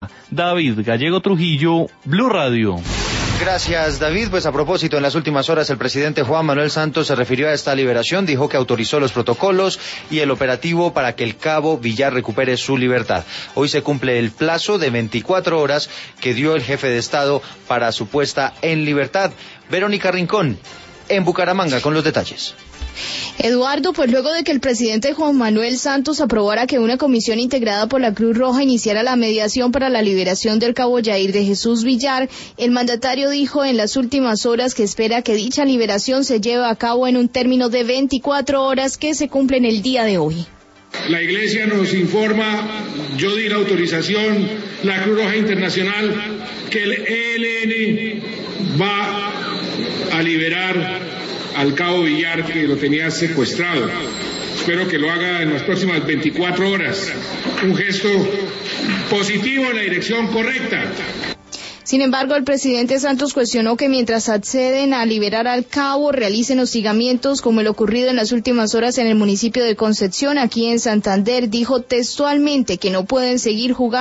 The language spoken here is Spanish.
David Gallego Trujillo, Blue Radio. Gracias, David. Pues a propósito, en las últimas horas el presidente Juan Manuel Santos se refirió a esta liberación, dijo que autorizó los protocolos y el operativo para que el cabo Villar recupere su libertad. Hoy se cumple el plazo de 24 horas que dio el jefe de Estado para su puesta en libertad. Verónica Rincón, en Bucaramanga, con los detalles. Eduardo, pues luego de que el presidente Juan Manuel Santos aprobara que una comisión integrada por la Cruz Roja iniciara la mediación para la liberación del cabo Yair de Jesús Villar, el mandatario dijo en las últimas horas que espera que dicha liberación se lleve a cabo en un término de 24 horas que se cumplen el día de hoy. La Iglesia nos informa, yo di la autorización, la Cruz Roja Internacional, que el ELN va a liberar al cabo Villar, que lo tenía secuestrado. Espero que lo haga en las próximas 24 horas. Un gesto positivo en la dirección correcta. Sin embargo, el presidente Santos cuestionó que mientras acceden a liberar al cabo, realicen hostigamientos como el ocurrido en las últimas horas en el municipio de Concepción, aquí en Santander. Dijo textualmente que no pueden seguir jugando